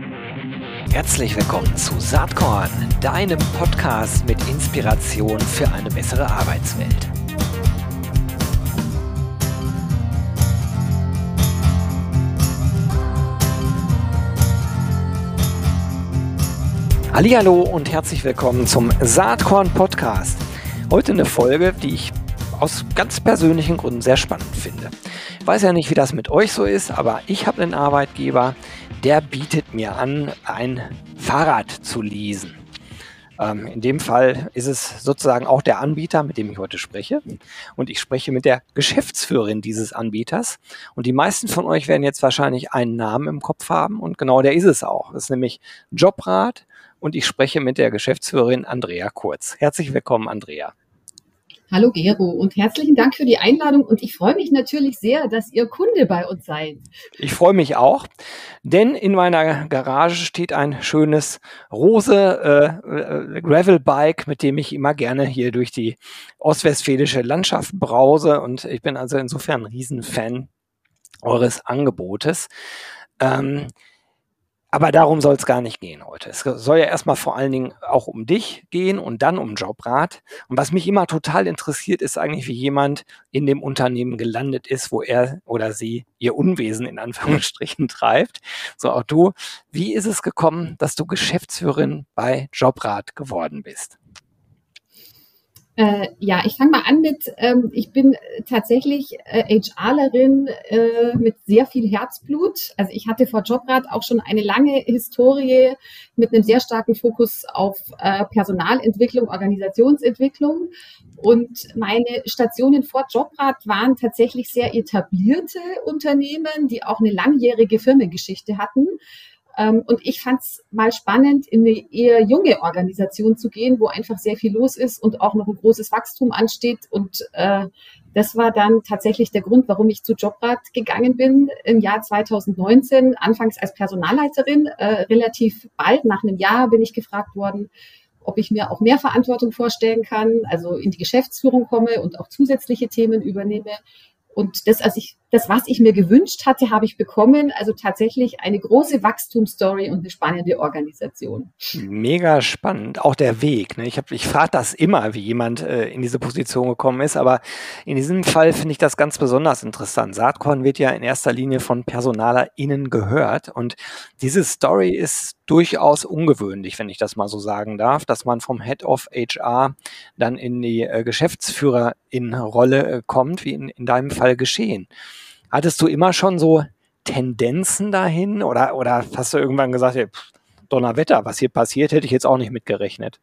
Herzlich willkommen zu Saatkorn, deinem Podcast mit Inspiration für eine bessere Arbeitswelt. Hallihallo und herzlich willkommen zum Saatkorn Podcast. Heute eine Folge, die ich aus ganz persönlichen Gründen sehr spannend finde. Ich weiß ja nicht, wie das mit euch so ist, aber ich habe einen Arbeitgeber, der bietet mir an, ein Fahrrad zu leasen. In dem Fall ist es sozusagen auch der Anbieter, mit dem ich heute spreche. Und ich spreche mit der Geschäftsführerin dieses Anbieters. Und die meisten von euch werden jetzt wahrscheinlich einen Namen im Kopf haben. Und genau der ist es auch. Das ist nämlich Jobrad. Und ich spreche mit der Geschäftsführerin Andrea Kurz. Herzlich willkommen, Andrea. Hallo Gero und herzlichen Dank für die Einladung und ich freue mich natürlich sehr, dass ihr Kunde bei uns seid. Ich freue mich auch, denn in meiner Garage steht ein schönes rose Gravelbike, mit dem ich immer gerne hier durch die ostwestfälische Landschaft brause und ich bin also insofern ein Riesenfan eures Angebotes. Aber darum soll es gar nicht gehen heute. Es soll ja erstmal vor allen Dingen auch um dich gehen und dann um Jobrad. Und was mich immer total interessiert, ist eigentlich, wie jemand in dem Unternehmen gelandet ist, wo er oder sie ihr Unwesen in Anführungsstrichen treibt. So auch du. Wie ist es gekommen, dass du Geschäftsführerin bei Jobrad geworden bist? Ich fange mal an mit, ich bin tatsächlich HRlerin mit sehr viel Herzblut. Also ich hatte vor Jobrad auch schon eine lange Historie mit einem sehr starken Fokus auf Personalentwicklung, Organisationsentwicklung. Und meine Stationen vor Jobrad waren tatsächlich sehr etablierte Unternehmen, die auch eine langjährige Firmengeschichte hatten. Und ich fand es mal spannend, in eine eher junge Organisation zu gehen, wo einfach sehr viel los ist und auch noch ein großes Wachstum ansteht. Und das war dann tatsächlich der Grund, warum ich zu Jobrad gegangen bin im Jahr 2019, anfangs als Personalleiterin. Relativ bald, nach einem Jahr, bin ich gefragt worden, ob ich mir auch mehr Verantwortung vorstellen kann, also in die Geschäftsführung komme und auch zusätzliche Themen übernehme. Und das, was ich mir gewünscht hatte, habe ich bekommen. Also tatsächlich eine große Wachstumsstory und eine spannende Organisation. Mega spannend, auch der Weg. Ne? Ich frage das immer, wie jemand in diese Position gekommen ist, aber in diesem Fall finde ich das ganz besonders interessant. Saatkorn wird ja in erster Linie von PersonalerInnen gehört und diese Story ist durchaus ungewöhnlich, wenn ich das mal so sagen darf, dass man vom Head of HR dann in die Geschäftsführerin-Rolle kommt, wie in deinem Fall geschehen. Hattest du immer schon so Tendenzen dahin oder hast du irgendwann gesagt, ja, Donnerwetter, was hier passiert, hätte ich jetzt auch nicht mitgerechnet?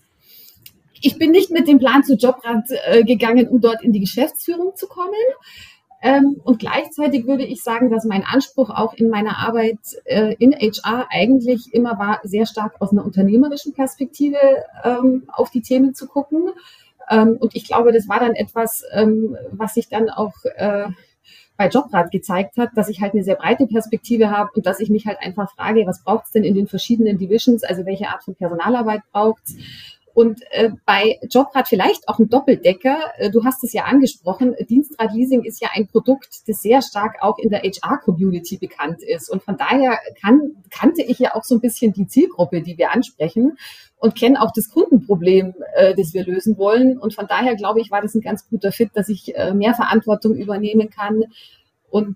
Ich bin nicht mit dem Plan zu Jobrad gegangen, um dort in die Geschäftsführung zu kommen. Und gleichzeitig würde ich sagen, dass mein Anspruch auch in meiner Arbeit in HR eigentlich immer war, sehr stark aus einer unternehmerischen Perspektive auf die Themen zu gucken. Und ich glaube, das war dann etwas, was sich dann auch bei Jobrad gezeigt hat, dass ich halt eine sehr breite Perspektive habe und dass ich mich halt einfach frage, was braucht es denn in den verschiedenen Divisions, also welche Art von Personalarbeit braucht es? Und bei Jobrad vielleicht auch ein Doppeldecker. Du hast es ja angesprochen, Dienstrad Leasing ist ja ein Produkt, das sehr stark auch in der HR-Community bekannt ist. Und von daher kannte ich ja auch so ein bisschen die Zielgruppe, die wir ansprechen und kenne auch das Kundenproblem, das wir lösen wollen. Und von daher, glaube ich, war das ein ganz guter Fit, dass ich mehr Verantwortung übernehmen kann. Und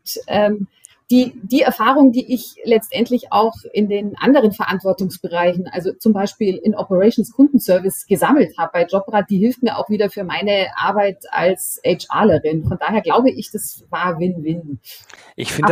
die Erfahrung, die ich letztendlich auch in den anderen Verantwortungsbereichen, also zum Beispiel in Operations Kundenservice gesammelt habe bei Jobrad, die hilft mir auch wieder für meine Arbeit als HRlerin. Von daher glaube ich, das war Win-Win. Ich finde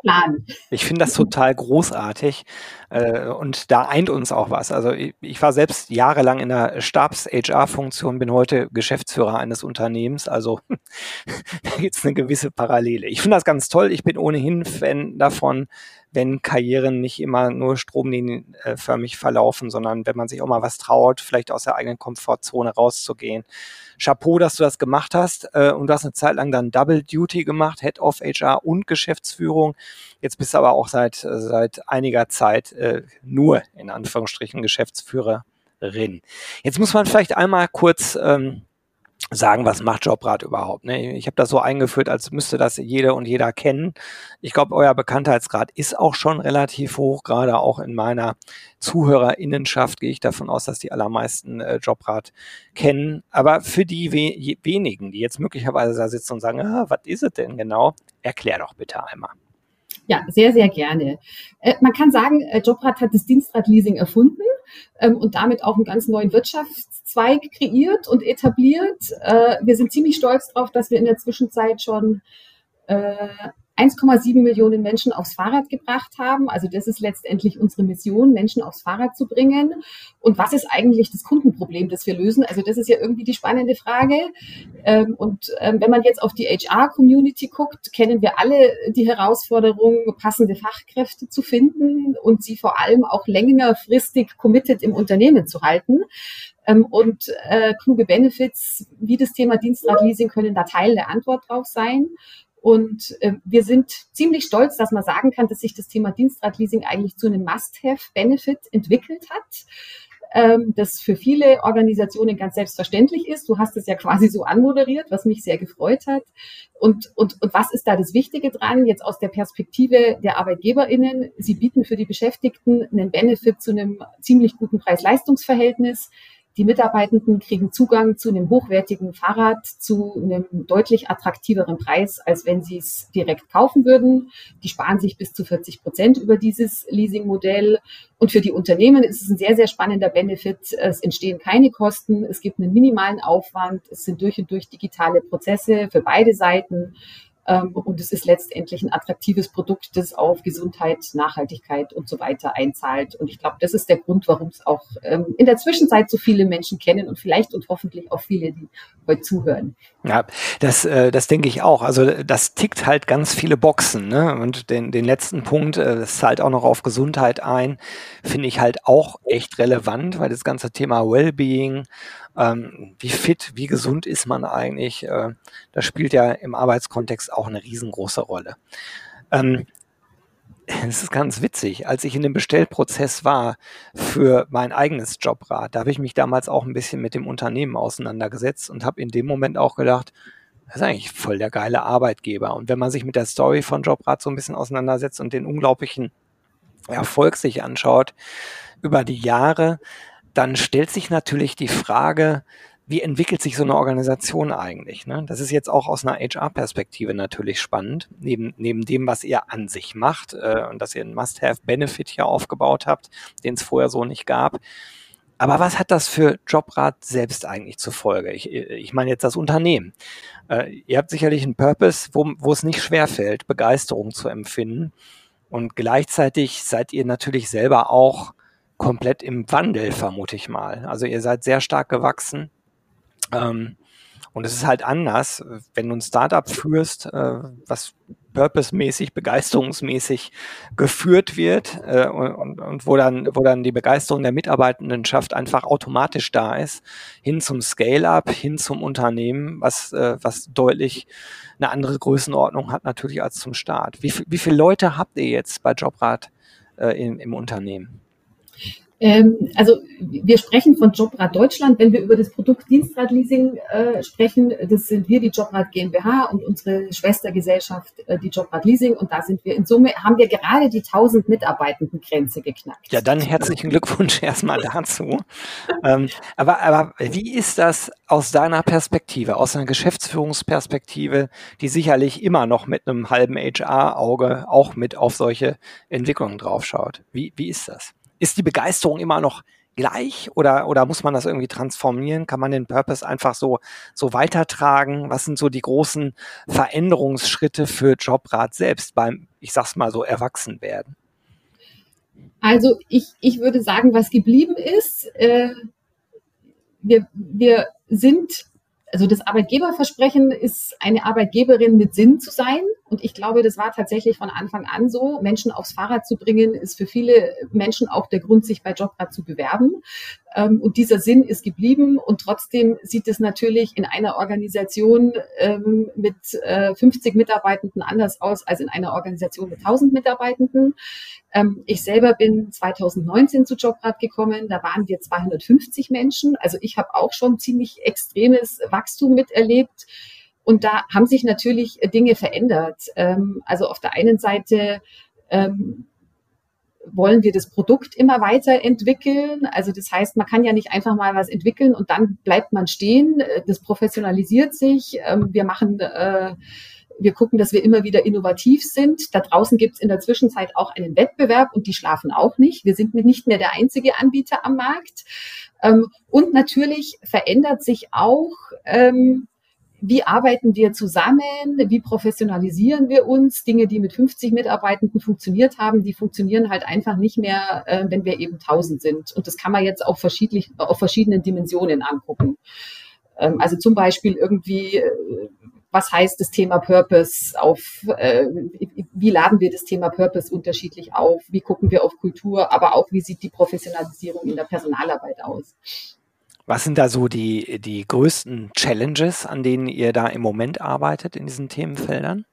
das total großartig und da eint uns auch was. Also ich war selbst jahrelang in der Stabs-HR-Funktion, bin heute Geschäftsführer eines Unternehmens, also da gibt es eine gewisse Parallele. Ich finde das ganz toll, ich bin ohnehin Fan davon, wenn Karrieren nicht immer nur stromlinienförmig verlaufen, sondern wenn man sich auch mal was traut, vielleicht aus der eigenen Komfortzone rauszugehen. Chapeau, dass du das gemacht hast und du hast eine Zeit lang dann Double Duty gemacht, Head of HR und Geschäftsführung. Jetzt bist du aber auch seit einiger Zeit nur in Anführungsstrichen Geschäftsführerin. Jetzt muss man vielleicht einmal kurz sagen, was macht Jobrat überhaupt. Ne? Ich habe das so eingeführt, als müsste das jede und jeder kennen. Ich glaube, euer Bekanntheitsgrad ist auch schon relativ hoch, gerade auch in meiner ZuhörerInnenschaft gehe ich davon aus, dass die allermeisten Jobrat kennen. Aber für die wenigen, die jetzt möglicherweise da sitzen und sagen, was ist es denn genau, erklär doch bitte einmal. Ja, sehr, sehr gerne. Man kann sagen, Jobrat hat das Dienstradleasing erfunden und damit auch einen ganz neuen Wirtschaftszweig kreiert und etabliert. Wir sind ziemlich stolz darauf, dass wir in der Zwischenzeit schon 1,7 Millionen Menschen aufs Fahrrad gebracht haben. Also das ist letztendlich unsere Mission, Menschen aufs Fahrrad zu bringen. Und was ist eigentlich das Kundenproblem, das wir lösen? Also das ist ja irgendwie die spannende Frage. Wenn man jetzt auf die HR-Community guckt, kennen wir alle die Herausforderung, passende Fachkräfte zu finden und sie vor allem auch längerfristig committed im Unternehmen zu halten. Kluge Benefits wie das Thema Dienstradleasing können da Teil der Antwort drauf sein. Und wir sind ziemlich stolz, dass man sagen kann, dass sich das Thema Dienstradleasing eigentlich zu einem Must-Have-Benefit entwickelt hat, das für viele Organisationen ganz selbstverständlich ist. Du hast es ja quasi so anmoderiert, was mich sehr gefreut hat. Und was ist da das Wichtige dran? Jetzt aus der Perspektive der ArbeitgeberInnen. Sie bieten für die Beschäftigten einen Benefit zu einem ziemlich guten Preis-Leistungs-Verhältnis. Die Mitarbeitenden kriegen Zugang zu einem hochwertigen Fahrrad zu einem deutlich attraktiveren Preis, als wenn sie es direkt kaufen würden. Die sparen sich bis zu 40% über dieses Leasingmodell. Und für die Unternehmen ist es ein sehr, sehr spannender Benefit. Es entstehen keine Kosten, es gibt einen minimalen Aufwand, es sind durch und durch digitale Prozesse für beide Seiten. Und es ist letztendlich ein attraktives Produkt, das auf Gesundheit, Nachhaltigkeit und so weiter einzahlt. Und ich glaube, das ist der Grund, warum es auch in der Zwischenzeit so viele Menschen kennen und vielleicht und hoffentlich auch viele, die heute zuhören. Ja, das denke ich auch. Also das tickt halt ganz viele Boxen, ne? Und den letzten Punkt, das zahlt auch noch auf Gesundheit ein, finde ich halt auch echt relevant, weil das ganze Thema Wellbeing, wie fit, wie gesund ist man eigentlich, das spielt ja im Arbeitskontext auch eine riesengroße Rolle. Es ist ganz witzig, als ich in dem Bestellprozess war für mein eigenes Jobrat, da habe ich mich damals auch ein bisschen mit dem Unternehmen auseinandergesetzt und habe in dem Moment auch gedacht, das ist eigentlich voll der geile Arbeitgeber. Und wenn man sich mit der Story von Jobrat so ein bisschen auseinandersetzt und den unglaublichen Erfolg sich anschaut über die Jahre, dann stellt sich natürlich die Frage, wie entwickelt sich so eine Organisation eigentlich? Ne? Das ist jetzt auch aus einer HR-Perspektive natürlich spannend, neben dem, was ihr an sich macht und dass ihr einen Must-Have-Benefit hier aufgebaut habt, den es vorher so nicht gab. Aber was hat das für Jobrat selbst eigentlich zur Folge? Ich meine jetzt das Unternehmen. Ihr habt sicherlich einen Purpose, wo es nicht schwerfällt, Begeisterung zu empfinden. Und gleichzeitig seid ihr natürlich selber auch komplett im Wandel, vermute ich mal. Also ihr seid sehr stark gewachsen. Und es ist halt anders, wenn du ein Startup führst, was purpose-mäßig, begeisterungsmäßig geführt wird und wo dann die Begeisterung der Mitarbeitendenschaft einfach automatisch da ist, hin zum Scale-up, hin zum Unternehmen, was deutlich eine andere Größenordnung hat natürlich als zum Start. Wie viele Leute habt ihr jetzt bei Jobrat im Unternehmen? Also wir sprechen von Jobrat Deutschland, wenn wir über das Produkt Dienstradleasing sprechen. Das sind wir, die Jobrat GmbH und unsere Schwestergesellschaft, die Jobrat Leasing. Und da sind wir in Summe, haben wir gerade die 1000 Mitarbeitenden-Grenze geknackt. Ja, dann herzlichen Glückwunsch erstmal dazu. Aber wie ist das aus deiner Perspektive, aus einer Geschäftsführungsperspektive, die sicherlich immer noch mit einem halben HR-Auge auch mit auf solche Entwicklungen draufschaut? Wie ist das? Ist die Begeisterung immer noch gleich oder muss man das irgendwie transformieren? Kann man den Purpose einfach so weitertragen? Was sind so die großen Veränderungsschritte für Jobrat selbst beim, ich sag's mal so, Erwachsenwerden? Also ich würde sagen, was geblieben ist, wir sind, also das Arbeitgeberversprechen ist, eine Arbeitgeberin mit Sinn zu sein Und ich glaube, das war tatsächlich von Anfang an so. Menschen aufs Fahrrad zu bringen, ist für viele Menschen auch der Grund, sich bei Jobrad zu bewerben. Und dieser Sinn ist geblieben. Und trotzdem sieht es natürlich in einer Organisation mit 50 Mitarbeitenden anders aus als in einer Organisation mit 1000 Mitarbeitenden. Ich selber bin 2019 zu Jobrad gekommen. Da waren wir 250 Menschen. Also ich habe auch schon ziemlich extremes Wachstum miterlebt. Und da haben sich natürlich Dinge verändert. Also auf der einen Seite wollen wir das Produkt immer weiterentwickeln. Also das heißt, man kann ja nicht einfach mal was entwickeln und dann bleibt man stehen. Das professionalisiert sich. Wir gucken, dass wir immer wieder innovativ sind. Da draußen gibt es in der Zwischenzeit auch einen Wettbewerb und die schlafen auch nicht. Wir sind nicht mehr der einzige Anbieter am Markt. Und natürlich verändert sich auch, wie arbeiten wir zusammen? Wie professionalisieren wir uns? Dinge, die mit 50 Mitarbeitenden funktioniert haben, die funktionieren halt einfach nicht mehr, wenn wir eben 1000 sind. Und das kann man jetzt auf verschiedenen Dimensionen angucken. Also zum Beispiel irgendwie, was heißt das Thema Purpose wie laden wir das Thema Purpose unterschiedlich auf? Wie gucken wir auf Kultur? Aber auch, wie sieht die Professionalisierung in der Personalarbeit aus? Was sind da so die größten Challenges, an denen ihr da im Moment arbeitet in diesen Themenfeldern?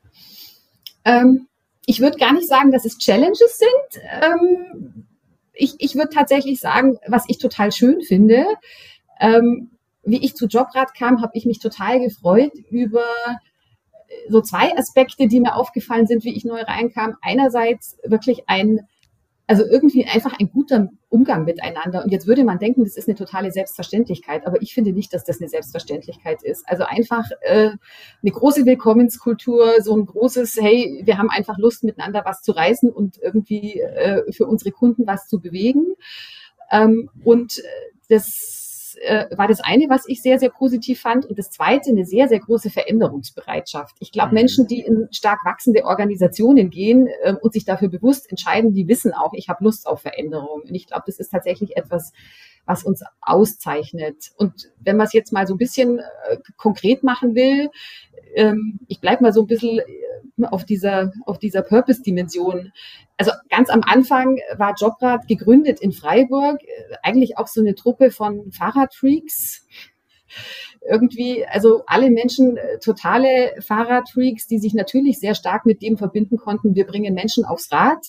Ich würde gar nicht sagen, dass es Challenges sind. Ich würde tatsächlich sagen, was ich total schön finde, wie ich zu Jobrad kam, habe ich mich total gefreut über so zwei Aspekte, die mir aufgefallen sind, wie ich neu reinkam. Einerseits wirklich also irgendwie einfach ein guter Umgang miteinander. Und jetzt würde man denken, das ist eine totale Selbstverständlichkeit, aber ich finde nicht, dass das eine Selbstverständlichkeit ist. Also einfach eine große Willkommenskultur, so ein großes, hey, wir haben einfach Lust, miteinander was zu reißen und irgendwie für unsere Kunden was zu bewegen. Und das war das eine, was ich sehr, sehr positiv fand. Und das zweite, eine sehr, sehr große Veränderungsbereitschaft. Ich glaube, Menschen, die in stark wachsende Organisationen gehen und sich dafür bewusst entscheiden, die wissen auch, ich habe Lust auf Veränderung. Und ich glaube, das ist tatsächlich etwas, was uns auszeichnet. Und wenn man es jetzt mal so ein bisschen konkret machen will, ich bleibe mal so ein bisschen auf dieser Purpose-Dimension. Also ganz am Anfang war Jobrad gegründet in Freiburg, eigentlich auch so eine Truppe von Fahrradfreaks. Irgendwie, also alle Menschen, totale Fahrradfreaks, die sich natürlich sehr stark mit dem verbinden konnten, wir bringen Menschen aufs Rad.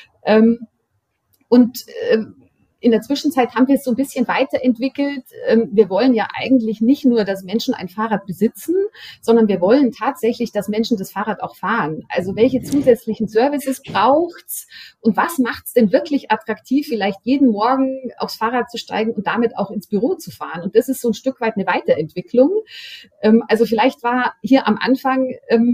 In der Zwischenzeit haben wir es so ein bisschen weiterentwickelt. Wir wollen ja eigentlich nicht nur, dass Menschen ein Fahrrad besitzen, sondern wir wollen tatsächlich, dass Menschen das Fahrrad auch fahren. Also welche zusätzlichen Services braucht's und was macht's denn wirklich attraktiv, vielleicht jeden Morgen aufs Fahrrad zu steigen und damit auch ins Büro zu fahren? Und das ist so ein Stück weit eine Weiterentwicklung. Also vielleicht war hier am Anfang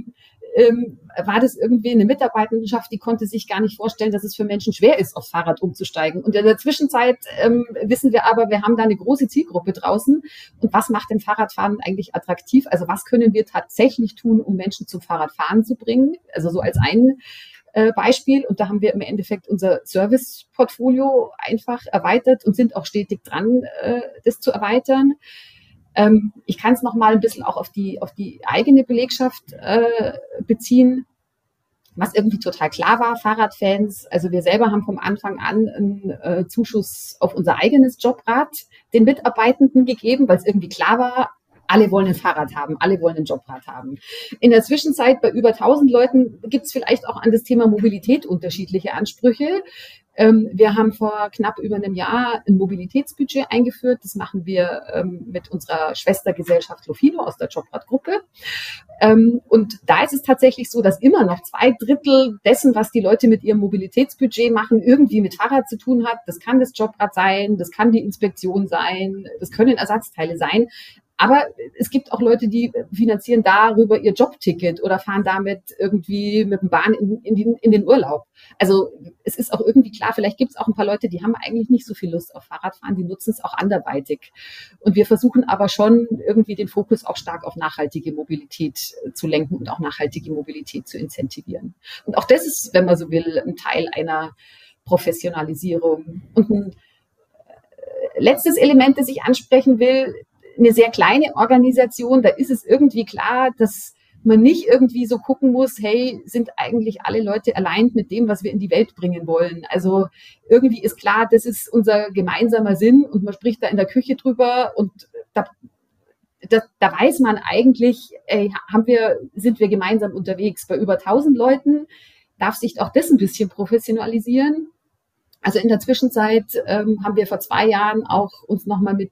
war das irgendwie eine Mitarbeitendenschaft, die konnte sich gar nicht vorstellen, dass es für Menschen schwer ist, aufs Fahrrad umzusteigen. Und in der Zwischenzeit wissen wir aber, wir haben da eine große Zielgruppe draußen. Und was macht denn Fahrradfahren eigentlich attraktiv? Also was können wir tatsächlich tun, um Menschen zum Fahrradfahren zu bringen? Also so als ein Beispiel. Und da haben wir im Endeffekt unser Service-Portfolio einfach erweitert und sind auch stetig dran, das zu erweitern. Ich kann es noch mal ein bisschen auch auf die eigene Belegschaft beziehen, was irgendwie total klar war, Fahrradfans. Also wir selber haben vom Anfang an einen Zuschuss auf unser eigenes Jobrad den Mitarbeitenden gegeben, weil es irgendwie klar war, alle wollen ein Fahrrad haben, alle wollen ein Jobrad haben. In der Zwischenzeit bei über 1000 Leuten gibt es vielleicht auch an das Thema Mobilität unterschiedliche Ansprüche. Wir haben vor knapp über einem Jahr ein Mobilitätsbudget eingeführt. Das machen wir mit unserer Schwestergesellschaft Lofino aus der Jobrad-Gruppe. Und da ist es tatsächlich so, dass immer noch 2/3 dessen, was die Leute mit ihrem Mobilitätsbudget machen, irgendwie mit Fahrrad zu tun hat. Das kann das Jobrad sein, das kann die Inspektion sein, das können Ersatzteile sein. Aber es gibt auch Leute, die finanzieren darüber ihr Jobticket oder fahren damit irgendwie mit dem Bahn in den Urlaub. Also es ist auch irgendwie klar, vielleicht gibt es auch ein paar Leute, die haben eigentlich nicht so viel Lust auf Fahrradfahren, die nutzen es auch anderweitig. Und wir versuchen aber schon irgendwie den Fokus auch stark auf nachhaltige Mobilität zu lenken und auch nachhaltige Mobilität zu incentivieren. Und auch das ist, wenn man so will, ein Teil einer Professionalisierung. Und ein letztes Element, das ich ansprechen will, eine sehr kleine Organisation, da ist es irgendwie klar, dass man nicht irgendwie so gucken muss, hey, sind eigentlich alle Leute aligned mit dem, was wir in die Welt bringen wollen? Also irgendwie ist klar, das ist unser gemeinsamer Sinn und man spricht da in der Küche drüber und da weiß man eigentlich, sind wir gemeinsam unterwegs. Bei über 1000 Leuten darf sich auch das ein bisschen professionalisieren. Also in der Zwischenzeit haben wir vor 2 Jahren auch uns nochmal mit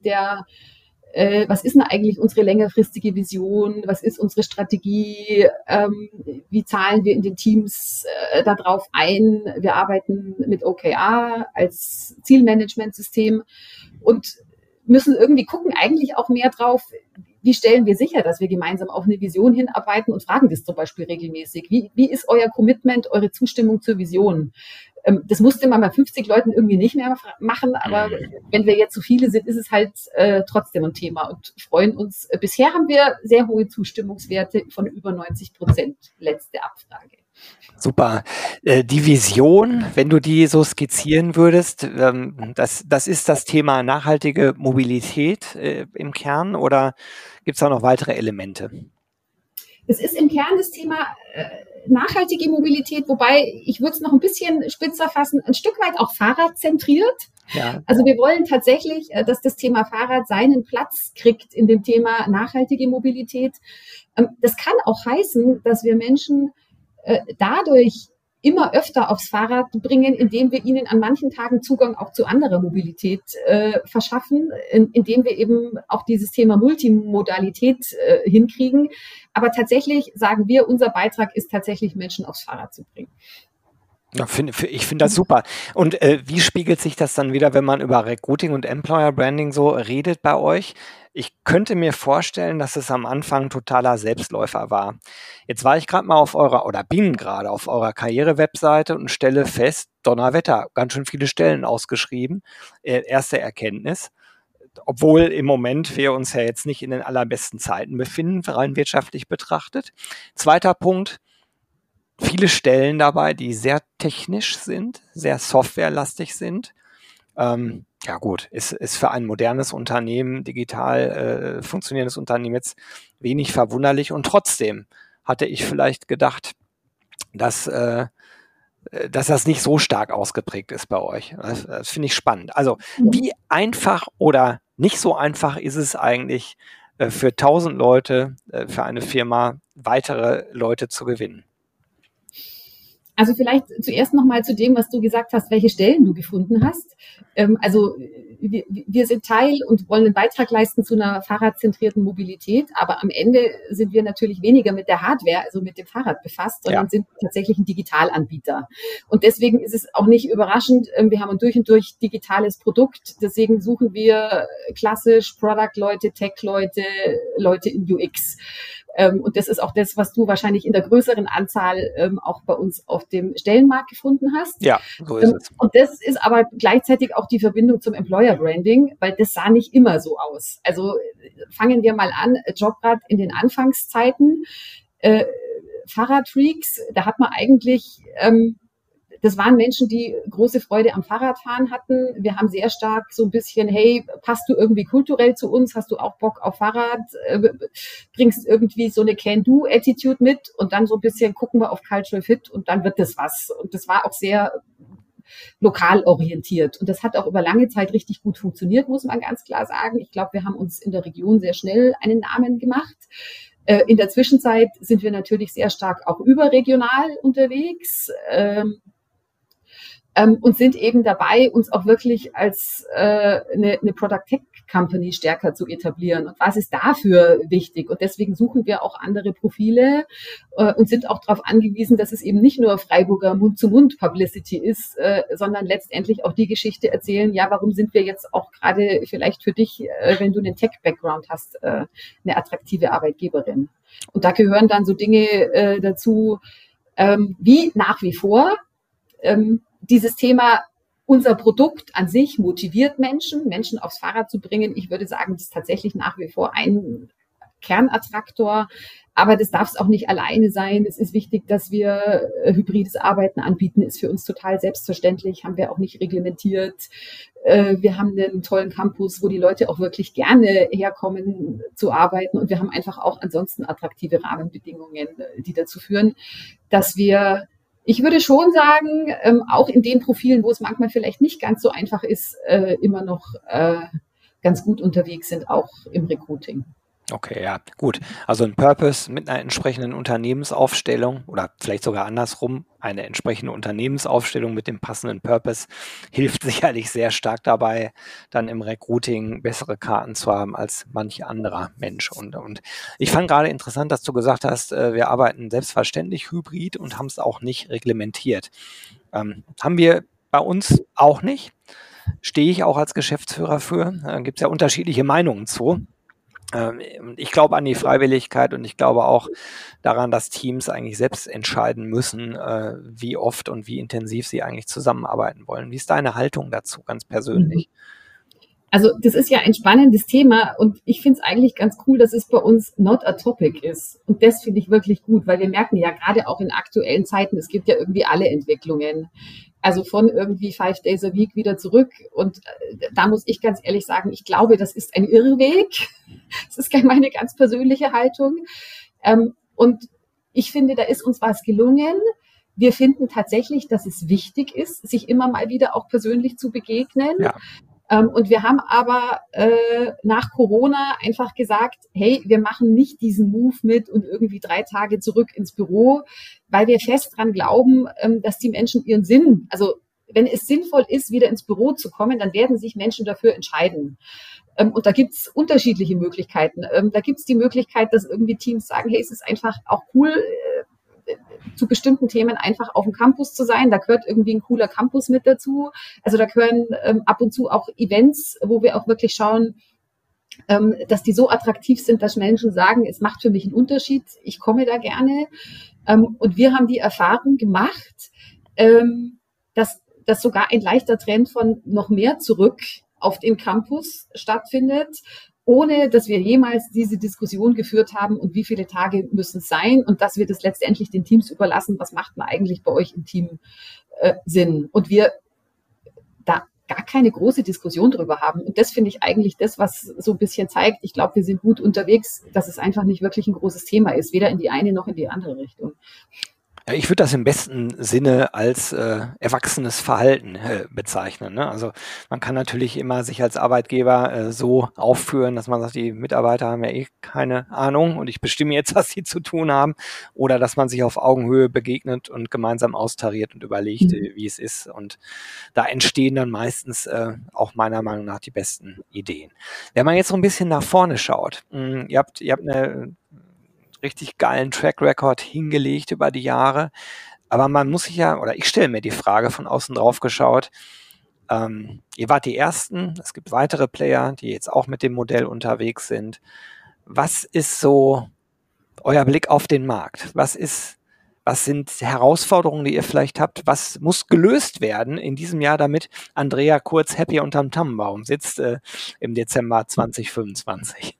was ist denn eigentlich unsere längerfristige Vision? Was ist unsere Strategie? Wie zahlen wir in den Teams darauf ein? Wir arbeiten mit OKR als Zielmanagementsystem und müssen irgendwie gucken, eigentlich auch mehr drauf, wie stellen wir sicher, dass wir gemeinsam auf eine Vision hinarbeiten und fragen das zum Beispiel regelmäßig. Wie ist euer Commitment, eure Zustimmung zur Vision? Das musste man bei 50 Leuten irgendwie nicht mehr machen, aber wenn wir jetzt so viele sind, ist es halt trotzdem ein Thema und freuen uns. Bisher haben wir sehr hohe Zustimmungswerte von über 90%, letzte Abfrage. Super. Die Vision, wenn du die so skizzieren würdest, das ist das Thema nachhaltige Mobilität im Kern oder gibt es da noch weitere Elemente? Es ist im Kern das Thema nachhaltige Mobilität, wobei ich würde es noch ein bisschen spitzer fassen, ein Stück weit auch fahrradzentriert. Ja. Also wir wollen tatsächlich, dass das Thema Fahrrad seinen Platz kriegt in dem Thema nachhaltige Mobilität. Das kann auch heißen, dass wir Menschen dadurch immer öfter aufs Fahrrad bringen, indem wir ihnen an manchen Tagen Zugang auch zu anderer Mobilität verschaffen, indem wir eben auch dieses Thema Multimodalität hinkriegen. Aber tatsächlich sagen wir, unser Beitrag ist tatsächlich, Menschen aufs Fahrrad zu bringen. Ja, ich finde das super. Und wie spiegelt sich das dann wieder, wenn man über Recruiting und Employer Branding so redet bei euch? Ich könnte mir vorstellen, dass es am Anfang totaler Selbstläufer war. Jetzt war ich bin gerade auf eurer Karriere-Webseite und stelle fest, Donnerwetter, ganz schön viele Stellen ausgeschrieben. Erste Erkenntnis. Obwohl im Moment wir uns ja jetzt nicht in den allerbesten Zeiten befinden, rein wirtschaftlich betrachtet. Zweiter Punkt. Viele Stellen dabei, die sehr technisch sind, sehr softwarelastig sind. Ja gut, ist für ein modernes Unternehmen, digital funktionierendes Unternehmen jetzt wenig verwunderlich. Und trotzdem hatte ich vielleicht gedacht, dass das nicht so stark ausgeprägt ist bei euch. Das finde ich spannend. Also wie einfach oder nicht so einfach ist es eigentlich für 1000 Leute, für eine Firma, weitere Leute zu gewinnen? Also vielleicht zuerst nochmal zu dem, was du gesagt hast, welche Stellen du gefunden hast. Also wir sind Teil und wollen einen Beitrag leisten zu einer fahrradzentrierten Mobilität, aber am Ende sind wir natürlich weniger mit der Hardware, also mit dem Fahrrad befasst, sondern sind tatsächlich ein Digitalanbieter. Und deswegen ist es auch nicht überraschend, wir haben ein durch und durch digitales Produkt, deswegen suchen wir klassisch Product-Leute, Tech-Leute, Leute in UX. Und das ist auch das, was du wahrscheinlich in der größeren Anzahl auch bei uns auf dem Stellenmarkt gefunden hast. Ja, so ist es. Und das ist aber gleichzeitig auch die Verbindung zum Employer Branding, weil das sah nicht immer so aus. Also fangen wir mal an, Jobrad in den Anfangszeiten, Fahrradfreaks, da hat man eigentlich das waren Menschen, die große Freude am Fahrradfahren hatten. Wir haben sehr stark so ein bisschen, hey, passt du irgendwie kulturell zu uns? Hast du auch Bock auf Fahrrad? Bringst irgendwie so eine Can-Do-Attitude mit? Und dann so ein bisschen gucken wir auf Cultural Fit und dann wird das was. Und das war auch sehr lokal orientiert. Und das hat auch über lange Zeit richtig gut funktioniert, muss man ganz klar sagen. Ich glaube, wir haben uns in der Region sehr schnell einen Namen gemacht. In der Zwischenzeit sind wir natürlich sehr stark auch überregional unterwegs. Und sind eben dabei, uns auch wirklich als eine Product Tech Company stärker zu etablieren. Und was ist dafür wichtig? Und deswegen suchen wir auch andere Profile und sind auch darauf angewiesen, dass es eben nicht nur Freiburger Mund-zu-Mund-Publicity ist, sondern letztendlich auch die Geschichte erzählen, ja, warum sind wir jetzt auch gerade vielleicht für dich, wenn du einen Tech-Background hast, eine attraktive Arbeitgeberin. Und da gehören dann so Dinge dazu, wie nach wie vor, dieses Thema, unser Produkt an sich motiviert Menschen aufs Fahrrad zu bringen. Ich würde sagen, das ist tatsächlich nach wie vor ein Kernattraktor, aber das darf es auch nicht alleine sein. Es ist wichtig, dass wir hybrides Arbeiten anbieten, ist für uns total selbstverständlich, haben wir auch nicht reglementiert. Wir haben einen tollen Campus, wo die Leute auch wirklich gerne herkommen zu arbeiten. Und wir haben einfach auch ansonsten attraktive Rahmenbedingungen, die dazu führen, dass wir, ich würde schon sagen, auch in den Profilen, wo es manchmal vielleicht nicht ganz so einfach ist, immer noch ganz gut unterwegs sind, auch im Recruiting. Okay, ja, gut. Also ein Purpose mit einer entsprechenden Unternehmensaufstellung oder vielleicht sogar andersrum, eine entsprechende Unternehmensaufstellung mit dem passenden Purpose hilft sicherlich sehr stark dabei, dann im Recruiting bessere Karten zu haben als manch anderer Mensch. Und ich fand gerade interessant, dass du gesagt hast, wir arbeiten selbstverständlich hybrid und haben es auch nicht reglementiert. Haben wir bei uns auch nicht. Stehe ich auch als Geschäftsführer für. Gibt es ja unterschiedliche Meinungen zu. Ich glaube an die Freiwilligkeit und ich glaube auch daran, dass Teams eigentlich selbst entscheiden müssen, wie oft und wie intensiv sie eigentlich zusammenarbeiten wollen. Wie ist deine Haltung dazu, ganz persönlich? Also das ist ja ein spannendes Thema und ich finde es eigentlich ganz cool, dass es bei uns not a topic ist. Und das finde ich wirklich gut, weil wir merken ja gerade auch in aktuellen Zeiten, es gibt ja irgendwie alle Entwicklungen. Also von irgendwie 5 Days a Week wieder zurück. Und da muss ich ganz ehrlich sagen, ich glaube, das ist ein Irrweg. Das ist meine ganz persönliche Haltung. Und ich finde, da ist uns was gelungen. Wir finden tatsächlich, dass es wichtig ist, sich immer mal wieder auch persönlich zu begegnen. Ja. Und wir haben aber nach Corona einfach gesagt, hey, wir machen nicht diesen Move mit und irgendwie 3 Tage zurück ins Büro, weil wir fest dran glauben, dass die Menschen ihren Sinn, also wenn es sinnvoll ist, wieder ins Büro zu kommen, dann werden sich Menschen dafür entscheiden. Und da gibt's unterschiedliche Möglichkeiten. Da gibt's die Möglichkeit, dass irgendwie Teams sagen, hey, es ist einfach auch cool, zu bestimmten Themen einfach auf dem Campus zu sein. Da gehört irgendwie ein cooler Campus mit dazu. Also da gehören ab und zu auch Events, wo wir auch wirklich schauen, dass die so attraktiv sind, dass Menschen sagen, es macht für mich einen Unterschied, ich komme da gerne. Und wir haben die Erfahrung gemacht, dass sogar ein leichter Trend von noch mehr zurück auf den Campus stattfindet, ohne dass wir jemals diese Diskussion geführt haben und wie viele Tage müssen es sein und dass wir das letztendlich den Teams überlassen, was macht man eigentlich bei euch im Team Sinn. Und wir da gar keine große Diskussion drüber haben. Und das finde ich eigentlich das, was so ein bisschen zeigt, ich glaube, wir sind gut unterwegs, dass es einfach nicht wirklich ein großes Thema ist, weder in die eine noch in die andere Richtung. Ja, ich würde das im besten Sinne als erwachsenes Verhalten bezeichnen. Ne? Also man kann natürlich immer sich als Arbeitgeber so aufführen, dass man sagt, die Mitarbeiter haben ja eh keine Ahnung und ich bestimme jetzt, was sie zu tun haben. Oder dass man sich auf Augenhöhe begegnet und gemeinsam austariert und überlegt, wie es ist. Und da entstehen dann meistens auch meiner Meinung nach die besten Ideen. Wenn man jetzt so ein bisschen nach vorne schaut, ihr habt eine richtig geilen Track Record hingelegt über die Jahre. Aber man muss sich ja, oder ich stelle mir die Frage von außen drauf geschaut, ihr wart die Ersten, es gibt weitere Player, die jetzt auch mit dem Modell unterwegs sind. Was ist so euer Blick auf den Markt? Was sind Herausforderungen, die ihr vielleicht habt? Was muss gelöst werden in diesem Jahr, damit Andrea Kurz happy unterm Tannenbaum sitzt im Dezember 2025?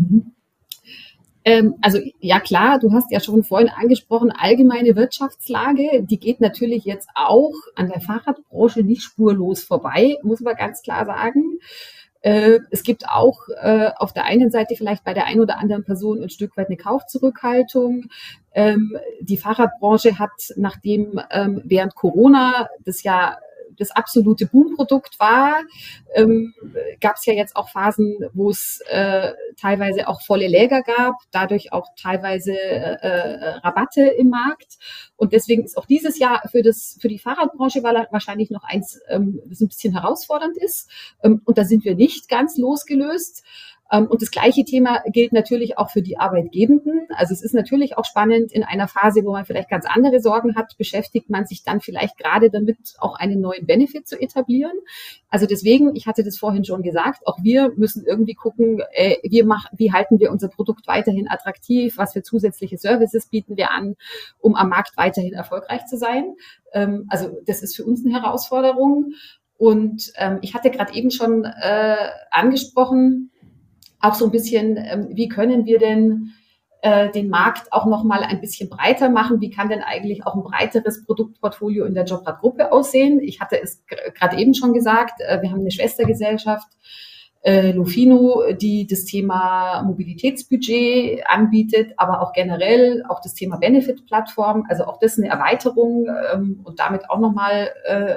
Also ja klar, du hast ja schon vorhin angesprochen, allgemeine Wirtschaftslage, die geht natürlich jetzt auch an der Fahrradbranche nicht spurlos vorbei, muss man ganz klar sagen. Es gibt auch auf der einen Seite vielleicht bei der einen oder anderen Person ein Stück weit eine Kaufzurückhaltung. Die Fahrradbranche hat, nachdem während Corona das ja das absolute Boomprodukt war, gab es ja jetzt auch Phasen, wo es teilweise auch volle Läger gab, dadurch auch teilweise Rabatte im Markt. Und deswegen ist auch dieses Jahr für die Fahrradbranche wahrscheinlich noch eins, das ein bisschen herausfordernd ist. Und da sind wir nicht ganz losgelöst. Und das gleiche Thema gilt natürlich auch für die Arbeitgebenden. Also es ist natürlich auch spannend, in einer Phase, wo man vielleicht ganz andere Sorgen hat, beschäftigt man sich dann vielleicht gerade damit, auch einen neuen Benefit zu etablieren. Also deswegen, ich hatte das vorhin schon gesagt, auch wir müssen irgendwie gucken, wie halten wir unser Produkt weiterhin attraktiv, was für zusätzliche Services bieten wir an, um am Markt weiterhin erfolgreich zu sein. Also das ist für uns eine Herausforderung. Und ich hatte gerade eben schon angesprochen, auch so ein bisschen, wie können wir denn den Markt auch nochmal ein bisschen breiter machen. Wie kann denn eigentlich auch ein breiteres Produktportfolio in der Jobrad-Gruppe aussehen? Ich hatte es gerade eben schon gesagt, wir haben eine Schwestergesellschaft, Lofino, die das Thema Mobilitätsbudget anbietet, aber auch generell auch das Thema Benefit-Plattform, also auch das eine Erweiterung und damit auch nochmal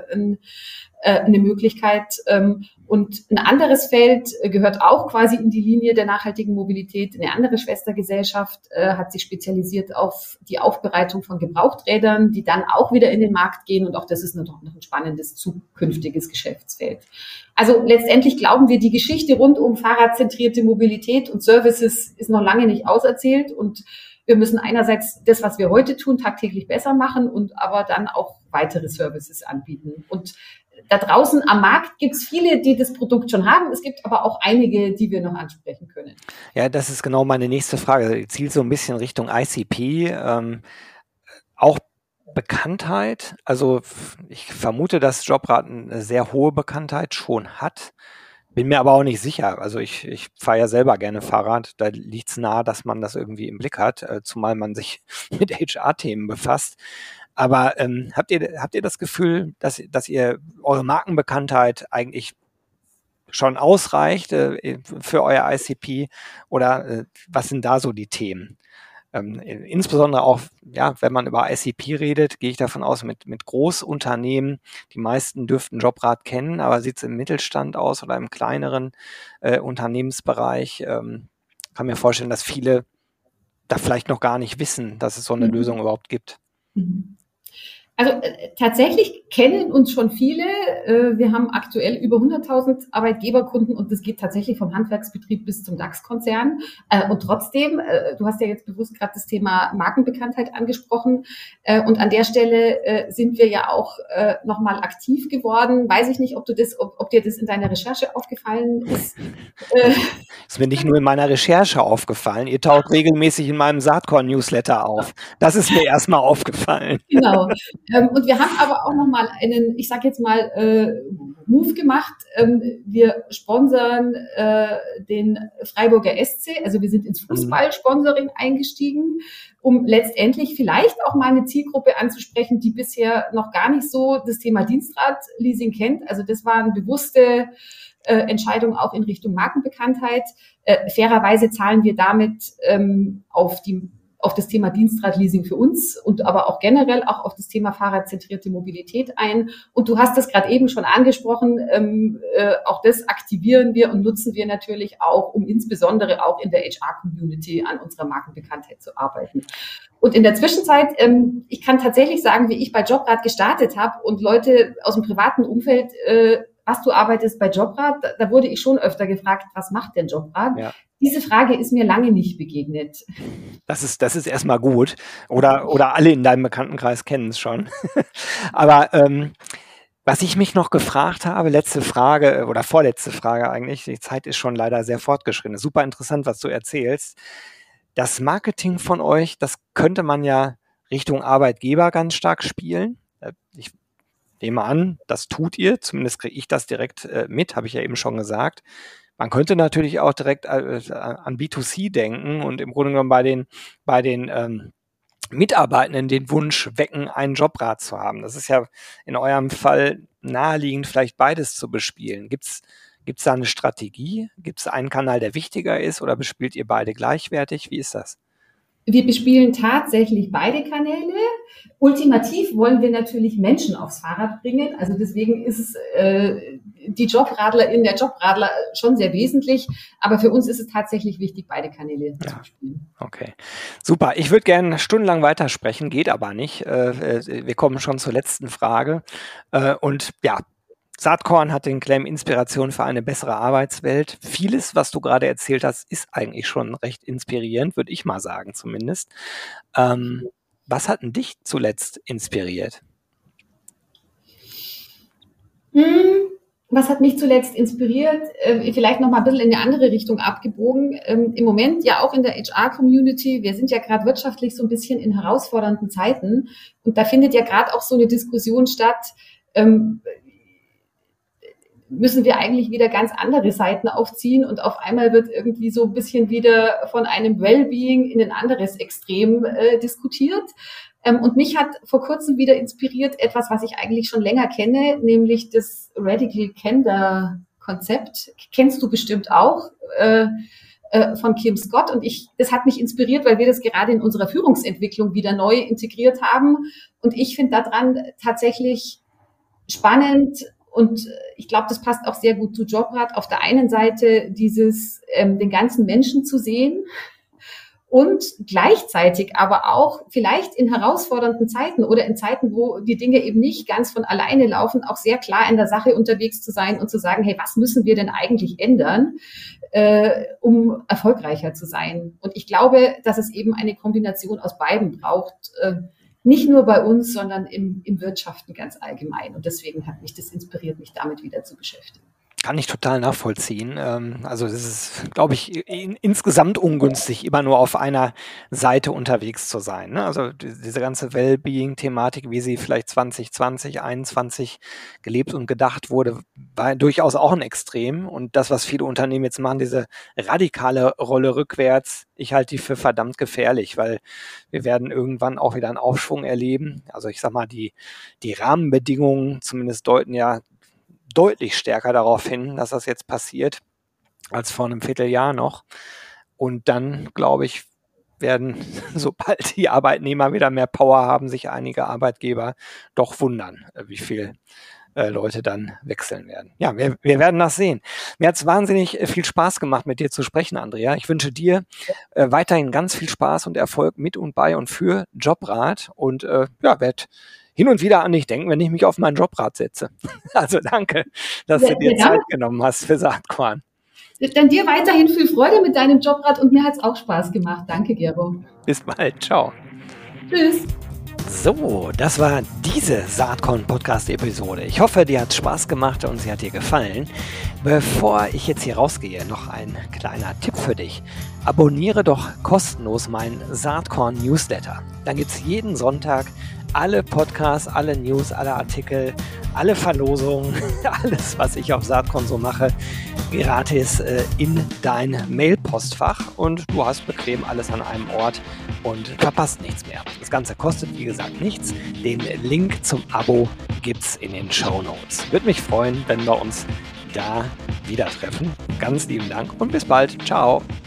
eine Möglichkeit. Und ein anderes Feld gehört auch quasi in die Linie der nachhaltigen Mobilität. Eine andere Schwestergesellschaft hat sich spezialisiert auf die Aufbereitung von Gebrauchträdern, die dann auch wieder in den Markt gehen. Und auch das ist noch ein spannendes zukünftiges Geschäftsfeld. Also letztendlich glauben wir, die Geschichte rund um fahrradzentrierte Mobilität und Services ist noch lange nicht auserzählt. Und wir müssen einerseits das, was wir heute tun, tagtäglich besser machen und aber dann auch weitere Services anbieten. Und da draußen am Markt gibt es viele, die das Produkt schon haben. Es gibt aber auch einige, die wir noch ansprechen können. Ja, das ist genau meine nächste Frage. Die zielt so ein bisschen Richtung ICP. Auch Bekanntheit. Also ich vermute, dass Jobrad eine sehr hohe Bekanntheit schon hat. Bin mir aber auch nicht sicher. Also ich fahre ja selber gerne Fahrrad. Da liegt es nahe, dass man das irgendwie im Blick hat, zumal man sich mit HR-Themen befasst. Aber habt ihr das Gefühl, dass ihr eure Markenbekanntheit eigentlich schon ausreicht für euer ICP? Oder was sind da so die Themen? Insbesondere auch, ja, wenn man über ICP redet, gehe ich davon aus, mit Großunternehmen. Die meisten dürften Jobrad kennen, aber sieht es im Mittelstand aus oder im kleineren Unternehmensbereich? Kann mir vorstellen, dass viele da vielleicht noch gar nicht wissen, dass es so eine Lösung überhaupt gibt. Also tatsächlich kennen uns schon viele. Wir haben aktuell über 100.000 Arbeitgeberkunden und das geht tatsächlich vom Handwerksbetrieb bis zum DAX-Konzern. Und trotzdem, du hast ja jetzt bewusst gerade das Thema Markenbekanntheit angesprochen. Und an der Stelle sind wir ja auch nochmal aktiv geworden. Weiß ich nicht, ob dir das in deiner Recherche aufgefallen ist. Ist mir nicht nur in meiner Recherche aufgefallen. Ihr taucht regelmäßig in meinem Saatkorn-Newsletter auf. Das ist mir erstmal aufgefallen. Genau. Und wir haben aber auch nochmal einen, ich sage jetzt mal, Move gemacht. Wir sponsern den Freiburger SC, also wir sind ins Fußball-Sponsoring eingestiegen, um letztendlich vielleicht auch mal eine Zielgruppe anzusprechen, die bisher noch gar nicht so das Thema Dienstradleasing kennt. Also das war eine bewusste Entscheidung auch in Richtung Markenbekanntheit. Fairerweise zahlen wir damit auf das Thema Dienstradleasing für uns und aber auch generell auch auf das Thema fahrradzentrierte Mobilität ein. Und du hast das gerade eben schon angesprochen, auch das aktivieren wir und nutzen wir natürlich auch, um insbesondere auch in der HR-Community an unserer Markenbekanntheit zu arbeiten. Und in der Zwischenzeit, ich kann tatsächlich sagen, wie ich bei Jobrad gestartet habe und Leute aus dem privaten Umfeld, was du arbeitest bei Jobrad, da wurde ich schon öfter gefragt, was macht denn Jobrad? Ja. Diese Frage ist mir lange nicht begegnet. Das ist erstmal gut. Oder alle in deinem Bekanntenkreis kennen es schon. Aber was ich mich noch gefragt habe, letzte Frage oder vorletzte Frage eigentlich, die Zeit ist schon leider sehr fortgeschritten. Super interessant, was du erzählst. Das Marketing von euch, das könnte man ja Richtung Arbeitgeber ganz stark spielen. Ich nehme an, das tut ihr, zumindest kriege ich das direkt mit, habe ich ja eben schon gesagt. Man könnte natürlich auch direkt an B2C denken und im Grunde genommen bei den Mitarbeitenden den Wunsch wecken, einen Jobrad zu haben. Das ist ja in eurem Fall naheliegend, vielleicht beides zu bespielen. Gibt's da eine Strategie? Gibt es einen Kanal, der wichtiger ist oder bespielt ihr beide gleichwertig? Wie ist das? Wir bespielen tatsächlich beide Kanäle. Ultimativ wollen wir natürlich Menschen aufs Fahrrad bringen. Also deswegen ist es die Jobradlerin, der Jobradler schon sehr wesentlich. Aber für uns ist es tatsächlich wichtig, beide Kanäle zu bespielen. Okay, super. Ich würde gerne stundenlang weitersprechen, geht aber nicht. Wir kommen schon zur letzten Frage. Und ja, Saatkorn hat den Claim Inspiration für eine bessere Arbeitswelt. Vieles, was du gerade erzählt hast, ist eigentlich schon recht inspirierend, würde ich mal sagen zumindest. Was hat denn dich zuletzt inspiriert? Was hat mich zuletzt inspiriert? Vielleicht noch mal ein bisschen in eine andere Richtung abgebogen. Im Moment ja auch in der HR-Community. Wir sind ja gerade wirtschaftlich so ein bisschen in herausfordernden Zeiten. Und da findet ja gerade auch so eine Diskussion statt. müssen wir eigentlich wieder ganz andere Seiten aufziehen und auf einmal wird irgendwie so ein bisschen wieder von einem Wellbeing in ein anderes Extrem diskutiert. Und mich hat vor kurzem wieder inspiriert etwas, was ich eigentlich schon länger kenne, nämlich das Radical Candor Konzept. Kennst du bestimmt auch von Kim Scott. Und das hat mich inspiriert, weil wir das gerade in unserer Führungsentwicklung wieder neu integriert haben. Und ich finde daran tatsächlich spannend und ich glaube, das passt auch sehr gut zu Jobrad. Auf der einen Seite den ganzen Menschen zu sehen, und gleichzeitig aber auch vielleicht in herausfordernden Zeiten oder in Zeiten, wo die Dinge eben nicht ganz von alleine laufen, auch sehr klar in der Sache unterwegs zu sein und zu sagen, hey, was müssen wir denn eigentlich ändern, um erfolgreicher zu sein? Und ich glaube, dass es eben eine Kombination aus beiden braucht, nicht nur bei uns, sondern im Wirtschaften ganz allgemein. Und deswegen hat mich das inspiriert, mich damit wieder zu beschäftigen. Kann ich total nachvollziehen. Also das ist, glaube ich, insgesamt ungünstig, immer nur auf einer Seite unterwegs zu sein. Ne? Also diese ganze Wellbeing-Thematik, wie sie vielleicht 2020, 2021 gelebt und gedacht wurde, war durchaus auch ein Extrem. Und das, was viele Unternehmen jetzt machen, diese radikale Rolle rückwärts, ich halte die für verdammt gefährlich, weil wir werden irgendwann auch wieder einen Aufschwung erleben. Also ich sag mal, die Rahmenbedingungen zumindest deuten ja deutlich stärker darauf hin, dass das jetzt passiert, als vor einem Vierteljahr noch. Und dann, glaube ich, werden, sobald die Arbeitnehmer wieder mehr Power haben, sich einige Arbeitgeber doch wundern, wie viel Leute dann wechseln werden. Ja, wir werden das sehen. Mir hat es wahnsinnig viel Spaß gemacht, mit dir zu sprechen, Andrea. Ich wünsche dir weiterhin ganz viel Spaß und Erfolg mit und bei und für Jobrad und werde hin und wieder an dich denken, wenn ich mich auf mein Jobrad setze. Also danke, dass du dir Zeit genommen hast für Saatkorn. Dann dir weiterhin viel Freude mit deinem Jobrad und mir hat es auch Spaß gemacht. Danke, Gero. Bis bald. Ciao. Tschüss. So, das war diese Saatkorn-Podcast-Episode. Ich hoffe, dir hat es Spaß gemacht und sie hat dir gefallen. Bevor ich jetzt hier rausgehe, noch ein kleiner Tipp für dich. Abonniere doch kostenlos meinen Saatkorn-Newsletter. Dann gibt es jeden Sonntag alle Podcasts, alle News, alle Artikel, alle Verlosungen, alles, was ich auf Saatkorn so mache, gratis in dein Mail-Postfach und du hast bequem alles an einem Ort und verpasst nichts mehr. Das Ganze kostet, wie gesagt, nichts. Den Link zum Abo gibt's in den Shownotes. Würde mich freuen, wenn wir uns da wieder treffen. Ganz lieben Dank und bis bald. Ciao.